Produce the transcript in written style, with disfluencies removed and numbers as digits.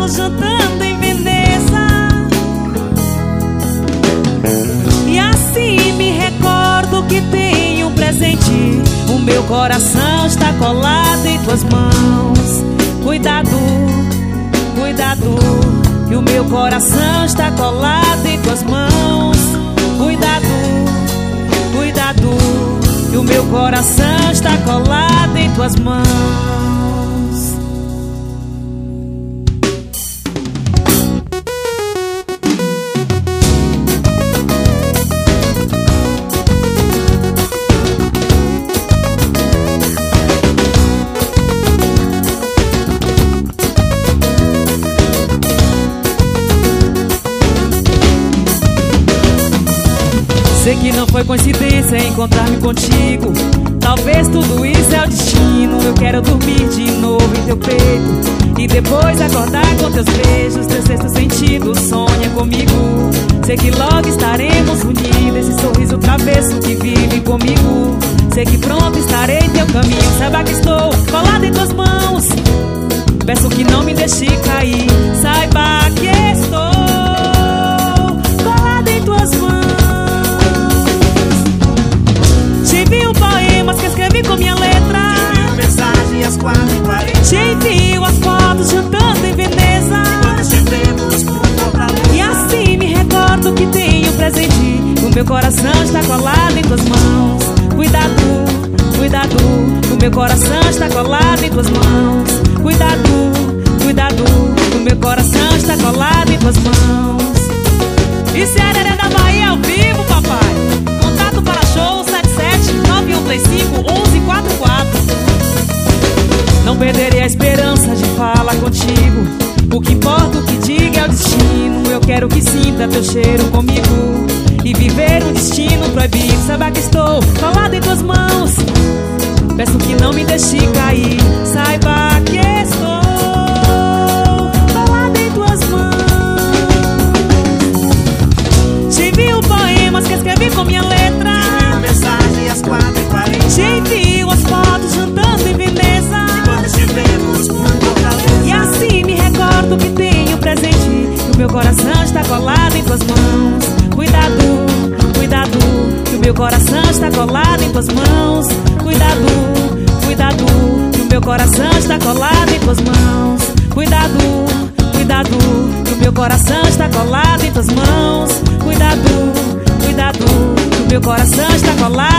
fotos jantando em Veneza. E assim me recordo que tenho um presente. O meu coração está colado em tuas mãos. Cuidado, cuidado, que o meu coração está colado em tuas mãos. Cuidado, cuidado, que o meu coração está colado em tuas mãos. Sei que não foi coincidência encontrar-me contigo. Talvez tudo isso é o destino. Eu quero dormir de novo em teu peito e depois acordar com teus beijos. Teu sexto sentido sonha comigo. Sei que logo estaremos unidos. Esse sorriso travesso que vive comigo. Sei que pronto estarei em teu caminho. Saiba que estou colado em tuas mãos. Peço que não me deixe cair. Saiba que estou colado em tuas mãos. Poemas que escrevi com minha letra. Te envio mensagem às 4h40. Te envio as fotos jantando em Veneza. E quando estivemos por Fortaleza. E assim me recordo que tenho presente. O meu coração está colado em tuas mãos. Cuidado, cuidado, o meu coração está colado em tuas mãos. Cuidado, cuidado, o meu coração está colado em tuas mãos. Isso é Araré da Bahia ao vivo, papai. Contato para show 9135-1144. Não perderei a esperança de falar contigo. O que importa, o que diga é o destino. Eu quero que sinta teu cheiro comigo e viver um destino proibido. Saiba que estou colado em tuas mãos. Peço que não me deixe cair. Saiba que estou colado em tuas mãos. Te envio poemas que escrevi com minha letra. Mensagem às 4h40. Te envio as fotos jantando em Veneza. E quando estivemos por Fortaleza. E assim me recordo que tenho presente. O meu coração está colado em tuas mãos. Cuidado, cuidado, que o meu coração está colado em tuas mãos. Cuidado, cuidado, que o meu coração está colado em tuas mãos. Cuidado, cuidado, que o meu coração está colado em tuas mãos. Cuidado, cuidado, que o meu coração está colado.